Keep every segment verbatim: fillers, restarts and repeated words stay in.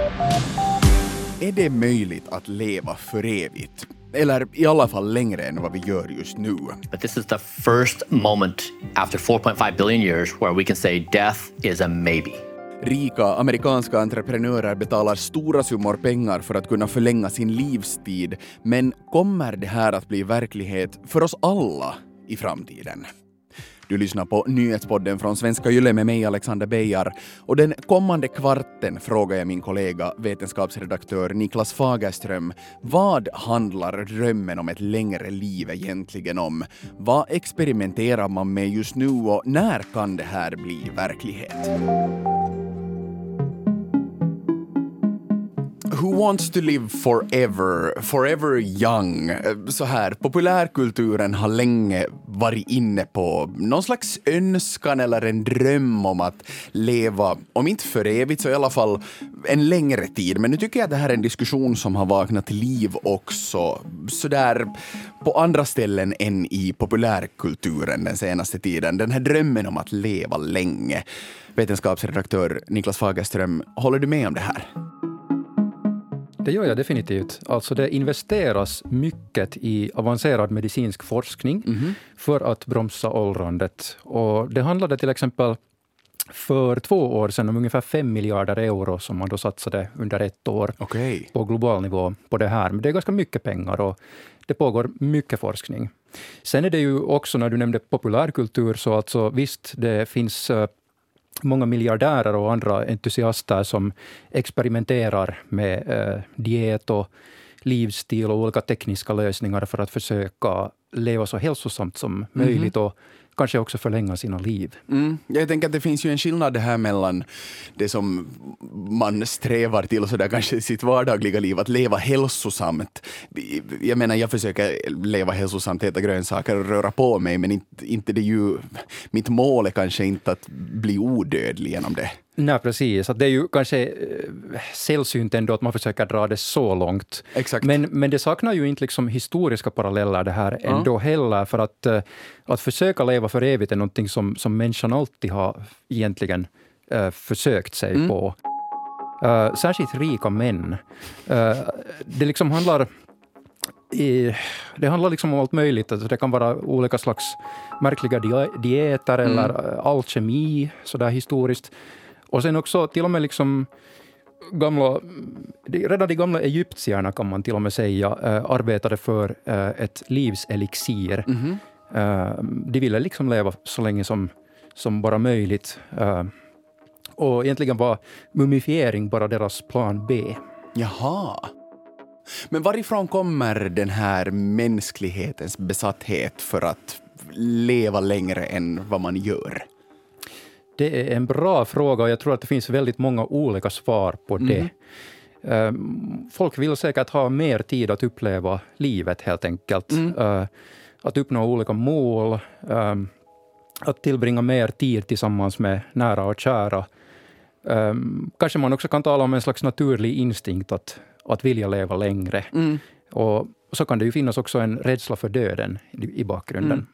Är det möjligt att leva för evigt? Eller i alla fall längre än vad vi gör just nu. But this is the first moment after four point five billion years where we can say death is a maybe. Rika amerikanska entreprenörer betalar stora summor pengar för att kunna förlänga sin livstid. Men kommer det här att bli verklighet för oss alla i framtiden? Du lyssnar på nyhetspodden från Svenska Yle med mig, Alexander Beijar. Och den kommande kvarten frågar jag min kollega, vetenskapsredaktör Niklas Fagerström, vad handlar drömmen om ett längre liv egentligen om? Vad experimenterar man med just nu och när kan det här bli verklighet? Who wants to live forever, forever young? Så här, populärkulturen har länge varit inne på någon slags önskan eller en dröm om att leva, om inte för evigt så i alla fall en längre tid. Men nu tycker jag att det här är en diskussion som har vaknat till liv också så där på andra ställen än i populärkulturen den senaste tiden. Den här drömmen om att leva länge. Vetenskapsredaktör Niklas Fagerström, håller du med om det här? Det gör jag definitivt. Alltså det investeras mycket i avancerad medicinsk forskning mm-hmm. för att bromsa åldrandet. Och det handlade till exempel för två år sedan om ungefär fem miljarder euro som man då satsade under ett år okay. på global nivå på det här. Men det är ganska mycket pengar och det pågår mycket forskning. Sen är det ju också, när du nämnde populärkultur, så alltså visst det finns många miljardärer och andra entusiaster som experimenterar med eh, diet och livsstil och olika tekniska lösningar för att försöka leva så hälsosamt som mm-hmm. möjligt och kanske också förlänga sina liv. Mm. Jag tänker att det finns ju en skillnad det här mellan det som man strävar till och så där kanske i sitt vardagliga liv, att leva hälsosamt. Jag menar, jag försöker leva hälsosamt, äta grönsaker och röra på mig, men inte, inte det ju, mitt mål är kanske inte att bli odödlig genom det. Nej, precis. Att det är ju kanske äh, sällsynt ändå att man försöker dra det så långt. Exakt. Men, men det saknar ju inte liksom historiska paralleller det här ja. ändå heller. För att, äh, att försöka leva för evigt är någonting som, som människan alltid har egentligen äh, försökt sig mm. på. Äh, särskilt rika män. Äh, det liksom handlar... I, det handlar liksom om allt möjligt. Alltså det kan vara olika slags märkliga di- dieter mm. eller alkemi, sådär historiskt. Och sen också till och med liksom gamla, redan de gamla egyptierna kan man till och med säga äh, arbetade för äh, ett livselixir. Mm-hmm. Äh, de ville liksom leva så länge som, som bara möjligt. Äh, och egentligen var mumifiering bara deras plan B. Jaha. Men varifrån kommer den här mänsklighetens besatthet för att leva längre än vad man gör? Det är en bra fråga och jag tror att det finns väldigt många olika svar på det. Mm. Folk vill säkert ha mer tid att uppleva livet helt enkelt. Mm. Att uppnå olika mål. Att tillbringa mer tid tillsammans med nära och kära. Kanske man också kan tala om en slags naturlig instinkt att, att vilja leva längre. Mm. Och så kan det ju finnas också en rädsla för döden i, i bakgrunden. Mm.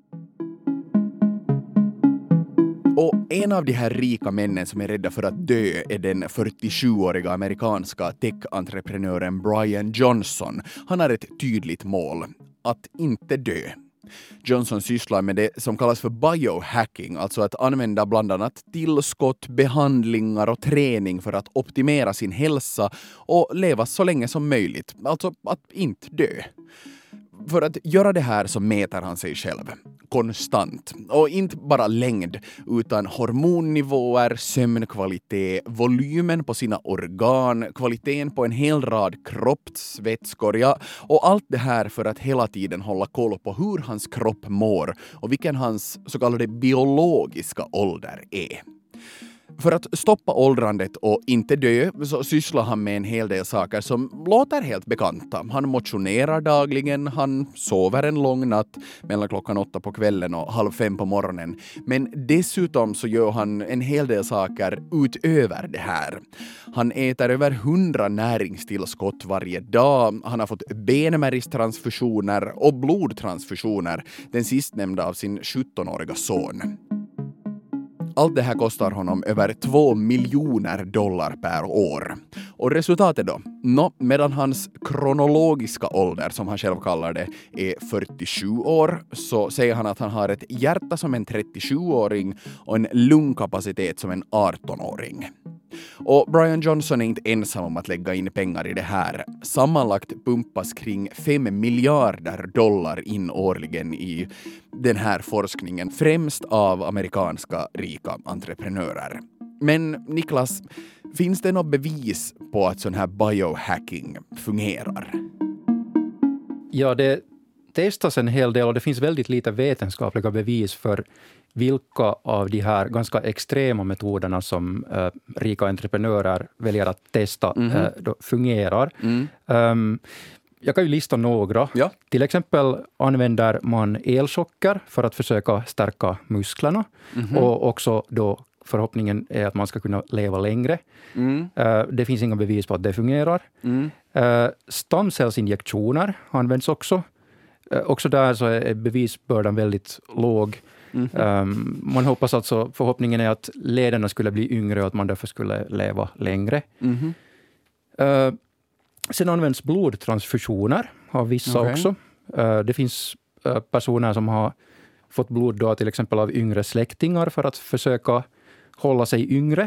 Och en av de här rika männen som är rädda för att dö är den fyrtiosjuåriga amerikanska tech-entreprenören Brian Johnson. Han har ett tydligt mål, att inte dö. Johnson sysslar med det som kallas för biohacking, alltså att använda bland annat tillskott, behandlingar och träning för att optimera sin hälsa och leva så länge som möjligt, alltså att inte dö. För att göra det här så mäter han sig själv konstant. Och inte bara längd utan hormonnivåer, sömnkvalitet, volymen på sina organ, kvaliteten på en hel rad kroppsvätskor, ja, och allt det här för att hela tiden hålla koll på hur hans kropp mår och vilken hans så kallade biologiska ålder är. För att stoppa åldrandet och inte dö så sysslar han med en hel del saker som låter helt bekanta. Han motionerar dagligen, han sover en lång natt mellan klockan åtta på kvällen och halv fem på morgonen. Men dessutom så gör han en hel del saker utöver det här. Han äter över hundra näringstillskott varje dag. Han har fått benmärgstransfusioner och blodtransfusioner, den sistnämnda av sin sjuttonåriga son. Allt det här kostar honom över två miljoner dollar per år. Och resultatet då? Nå, medan hans kronologiska ålder, som han själv kallar det, är fyrtiosju år, så säger han att han har ett hjärta som en trettiosjuåring och en lungkapacitet som en artonåring. Och Brian Johnson är inte ensam om att lägga in pengar i det här. Sammanlagt pumpas kring fem miljarder dollar in årligen i den här forskningen, främst av amerikanska rika entreprenörer. Men Niklas, finns det något bevis på att sån här biohacking fungerar? Ja, det testas en hel del och det finns väldigt lite vetenskapliga bevis för vilka av de här ganska extrema metoderna som äh, rika entreprenörer väljer att testa mm-hmm. äh, då fungerar. Mm. Um, jag kan ju lista några. Ja. Till exempel använder man elchocker för att försöka stärka musklerna. Mm-hmm. Och också då förhoppningen är att man ska kunna leva längre. Mm. Uh, det finns inga bevis på att det fungerar. Mm. Uh, stamcellsinjektioner används också. Uh, också där så är bevisbördan väldigt låg. Mm-hmm. Um, man hoppas alltså, förhoppningen är att lederna skulle bli yngre och att man därför skulle leva längre. Mm-hmm. Uh, sen används blodtransfusioner av vissa okay. också. Uh, det finns uh, personer som har fått blod då, till exempel av yngre släktingar för att försöka hålla sig yngre.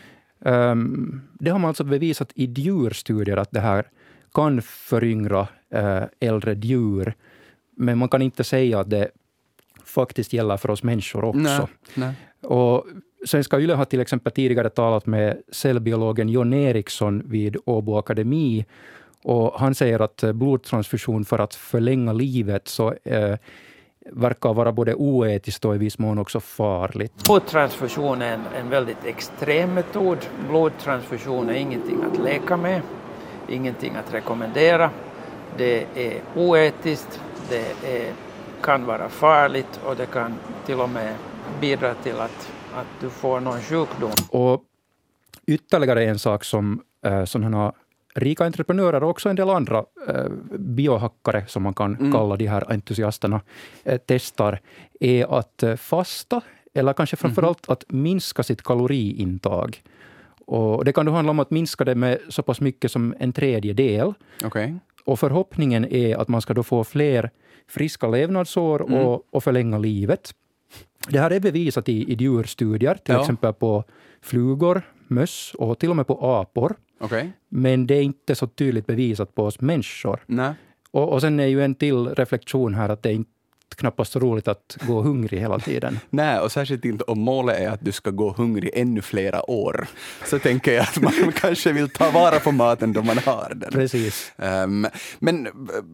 Um, det har man alltså bevisat i djurstudier att det här kan föryngra uh, äldre djur. Men man kan inte säga att det faktiskt gäller för oss människor också. Nej, nej. Och Svenska Yle har till exempel tidigare talat med cellbiologen John Eriksson vid Åbo Akademi. Och han säger att blodtransfusion för att förlänga livet så eh, verkar vara både oetiskt och i viss mån också farligt. Blodtransfusion är en, en väldigt extrem metod. Blodtransfusion är ingenting att leka med, ingenting att rekommendera. Det är oetiskt, det är, kan vara farligt och det kan till och med bidra till att, att du får någon sjukdom. Och ytterligare en sak som eh, sådana rika entreprenörer och också en del andra eh, biohackare, som man kan mm. kalla de här entusiasterna, eh, testar är att eh, fasta eller kanske framförallt mm. att minska sitt kaloriintag. Och det kan då handla om att minska det med så pass mycket som en tredjedel. Okay. Och förhoppningen är att man ska då få fler friska levnadsår mm. och, och förlänga livet. Det här är bevisat i, i djurstudier, till ja. exempel på flugor, möss och till och med på apor. Okay. Men det är inte så tydligt bevisat på oss människor. Nej. Och, och sen är ju en till reflektion här att det är inte knappast så roligt att gå hungrig hela tiden. Nej, och särskilt inte om målet är att du ska gå hungrig ännu flera år. Så tänker jag att man kanske vill ta vara på maten då man har den. Precis. Um, men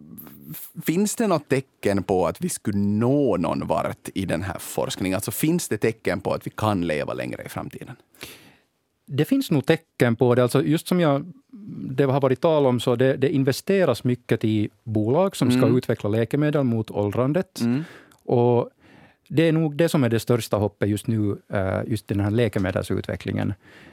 finns det något tecken på att vi skulle nå någon vart i den här forskningen? Alltså finns det tecken på att vi kan leva längre i framtiden? Det finns nog tecken på det. Alltså just som jag, det har varit tal om, så det, det investeras mycket i bolag som ska mm. utveckla läkemedel mot åldrandet. Mm. Och det är nog det som är det största hoppet just nu, just den här läkemedelsutvecklingen.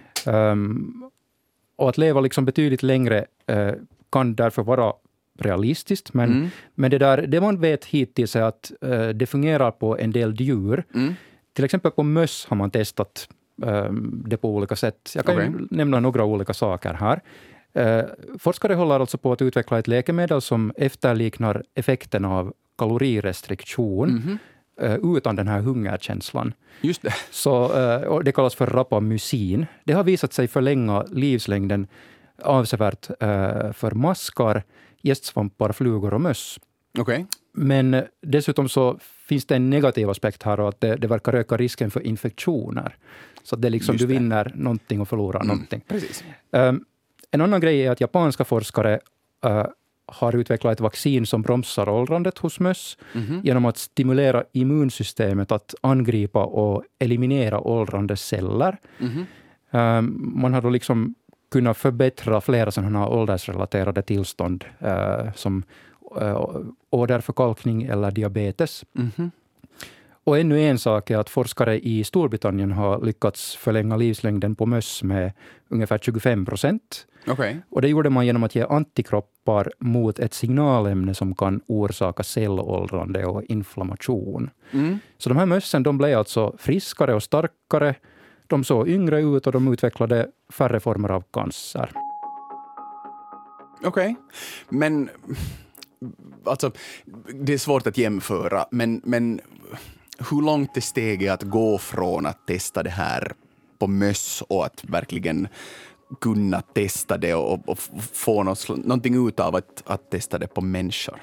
Um, och att leva liksom betydligt längre uh, kan därför vara realistiskt. Men, mm. men det, där, det man vet hittills är att uh, det fungerar på en del djur. Mm. Till exempel på möss har man testat det på olika sätt. Jag kan okay. ju nämna några olika saker här. Uh, forskare håller alltså på att utveckla ett läkemedel som efterliknar effekten av kalorirestriktion mm-hmm. uh, utan den här hungerkänslan. Just det. Så, uh, och det kallas för rapamycin. Det har visat sig förlänga livslängden avsevärt uh, för maskar, gästsvampar, flugor och möss. Okay. Men dessutom så finns det en negativ aspekt här, och att det, det verkar öka risken för infektioner. Så att det liksom, du vinner någonting och förlorar mm, någonting. Precis. Um, en annan grej är att japanska forskare uh, har utvecklat ett vaccin som bromsar åldrandet hos möss mm-hmm. genom att stimulera immunsystemet att angripa och eliminera åldrande celler. Mm-hmm. Um, man har då liksom kunnat förbättra flera sådana åldersrelaterade tillstånd uh, som uh, åderförkalkning eller diabetes. Mm-hmm. Och ännu en sak är att forskare i Storbritannien har lyckats förlänga livslängden på möss med ungefär tjugofem procent. Okay. Och det gjorde man genom att ge antikroppar mot ett signalämne som kan orsaka cellåldrande och inflammation. Mm. Så de här mössen, de blev alltså friskare och starkare de såg yngre ut och de utvecklade färre former av cancer. Okej, okay. Men alltså, det är svårt att jämföra, men, men hur långt är steget att gå från att testa det här på möss och att verkligen kunna testa det och, och få något, någonting ut av att, att testa det på människor?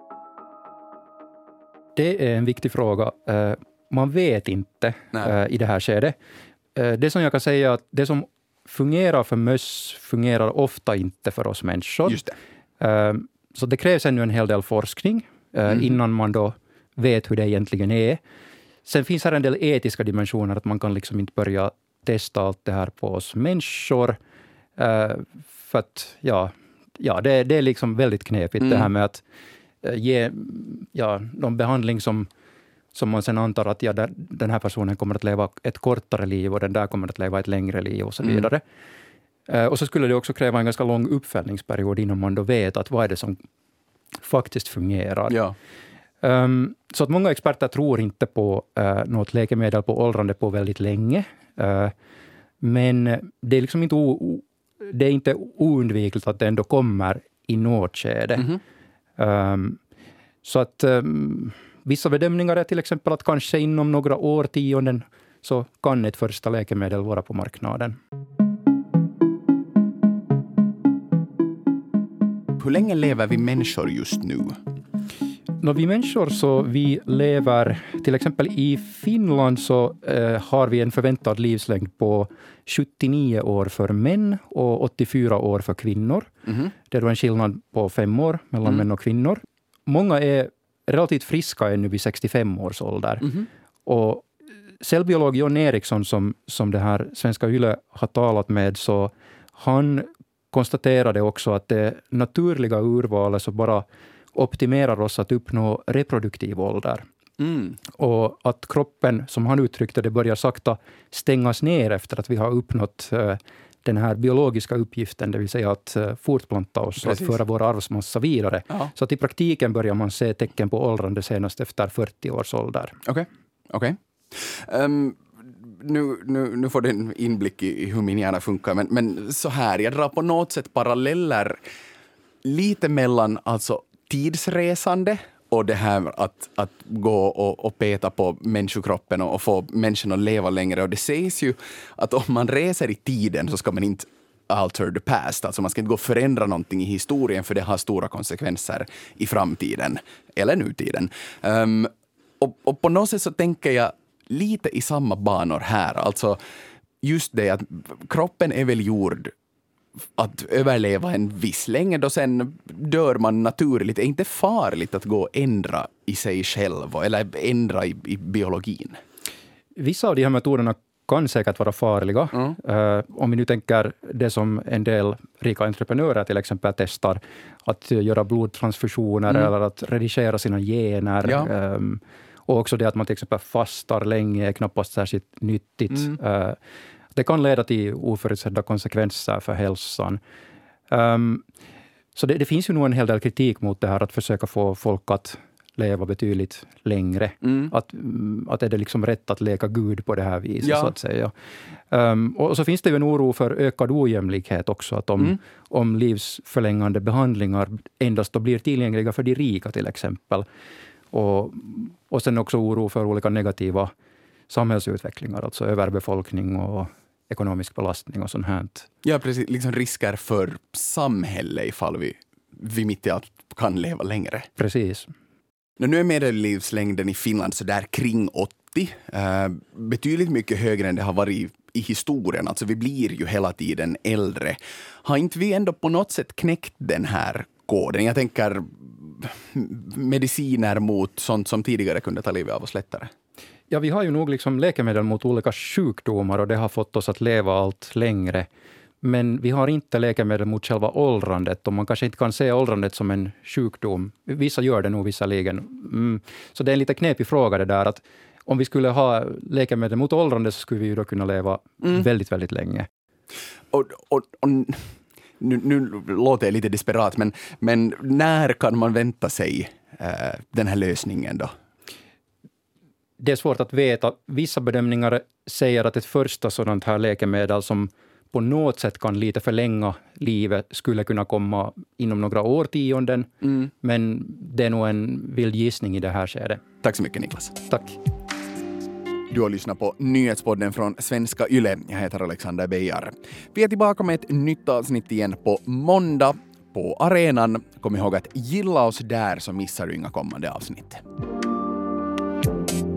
Det är en viktig fråga. Man vet inte Nej. i det här skedet. Det som jag kan säga är att det som fungerar för möss fungerar ofta inte för oss människor. Just det. Så det krävs ännu en hel del forskning mm. innan man då vet hur det egentligen är. Sen finns här en del etiska dimensioner, att man kan liksom inte börja testa allt det här på oss människor. För att ja, ja det, det är liksom väldigt knepigt mm. det här med att ge ja, någon behandling som, som man sen antar att ja, där, den här personen kommer att leva ett kortare liv och den där kommer att leva ett längre liv och så vidare. Mm. Uh, och så skulle det också kräva en ganska lång uppföljningsperiod innan man då vet att vad är det som faktiskt fungerar. Ja. Um, så att många experter tror inte på uh, något läkemedel på åldrande på väldigt länge. Uh, men det är liksom inte, o, det är inte oundvikligt att det ändå kommer i något skede. Mm-hmm. Um, så att um, vissa bedömningar är till exempel att kanske inom några årtionden så kan ett första läkemedel vara på marknaden. Hur länge lever vi människor just nu? När vi människor så vi lever, till exempel i Finland så eh, har vi en förväntad livslängd på sjuttionio år för män och åttiofyra år för kvinnor. Mm-hmm. Det är då en skillnad på fem år mellan mm. män och kvinnor. Många är relativt friska ännu vid sextiofem års ålder. Mm-hmm. Och cellbiolog John Eriksson som, som det här svenska Yle har talat med, så han konstaterade också att det naturliga urvalet så bara optimerar oss att uppnå reproduktiv ålder. Mm. Och att kroppen, som han uttryckte det, börjar sakta stängas ner efter att vi har uppnått uh, den här biologiska uppgiften, det vill säga att uh, fortplanta oss och att föra vår arvsmassa vidare. Ja. Så att i praktiken börjar man se tecken på åldrande senast efter fyrtio års ålder. Okej, okay. okej. Okay. Um, nu, nu, nu får du en inblick i hur min hjärna funkar, men, men så här, jag drar på något sätt paralleller lite mellan alltså tidsresande och det här att, att gå och, och peta på människokroppen och, och få människan att leva längre. Och det sägs ju att om man reser i tiden så ska man inte alter the past. Alltså man ska inte gå och förändra någonting i historien, för det har stora konsekvenser i framtiden eller nutiden. Um, och, och på något sätt så tänker jag lite i samma banor här. Alltså just det att kroppen är väl gjord att överleva en viss längd och sen dör man naturligt. Det är inte farligt att gå och ändra i sig själv eller ändra i, i biologin. Vissa av de här metoderna kan säkert vara farliga. Mm. Uh, om vi nu tänker det som en del rika entreprenörer till exempel testar, att göra blodtransfusioner mm. eller att redigera sina gener. Ja. Um, och också det att man till exempel fastar länge är knappast särskilt nyttigt. Mm. Uh, Det kan leda till oförutsedda konsekvenser för hälsan. Um, så det, det finns ju nog en hel del kritik mot det här att försöka få folk att leva betydligt längre. Mm. Att, att är det liksom rätt att leka Gud på det här viset, ja. så att säga. Um, och så finns det ju en oro för ökad ojämlikhet också. Att om, mm. om livsförlängande behandlingar endast då blir tillgängliga för de rika till exempel. Och, och sen också oro för olika negativa samhällsutvecklingar, alltså överbefolkning och ekonomisk belastning och sånt här. Ja, precis. Liksom risker för samhälle ifall vi, vi mitt i allt kan leva längre. Precis. Nu är medellivslängden i Finland så där kring åttio. Eh, betydligt mycket högre än det har varit i, i historien. Alltså vi blir ju hela tiden äldre. Har inte vi ändå på något sätt knäckt den här koden? Jag tänker mediciner mot sånt som tidigare kunde ta livet av oss lättare. Ja, vi har ju nog liksom läkemedel mot olika sjukdomar och det har fått oss att leva allt längre. Men vi har inte läkemedel mot själva åldrandet och man kanske inte kan se åldrandet som en sjukdom. Vissa gör det nog visserligen. Mm. Så det är en lite knepig fråga det där att om vi skulle ha läkemedel mot åldrandet så skulle vi ju då kunna leva mm. väldigt, väldigt länge. Och, och, och nu, nu låter jag lite desperat, men, men när kan man vänta sig äh, den här lösningen då? det är svårt att veta. Vissa bedömningar säger att ett första sådant här läkemedel som på något sätt kan lite förlänga livet skulle kunna komma inom några årtionden. Mm. Men det är nog en vild gissning i det här skedet. Tack så mycket, Niklas. Tack. Du har lyssnat på Nyhetspodden från Svenska Yle. Jag heter Alexander Beijar. Vi är tillbaka med ett nytt avsnitt igen på måndag på arenan. Kom ihåg att gilla oss där så missar du inga kommande avsnitt.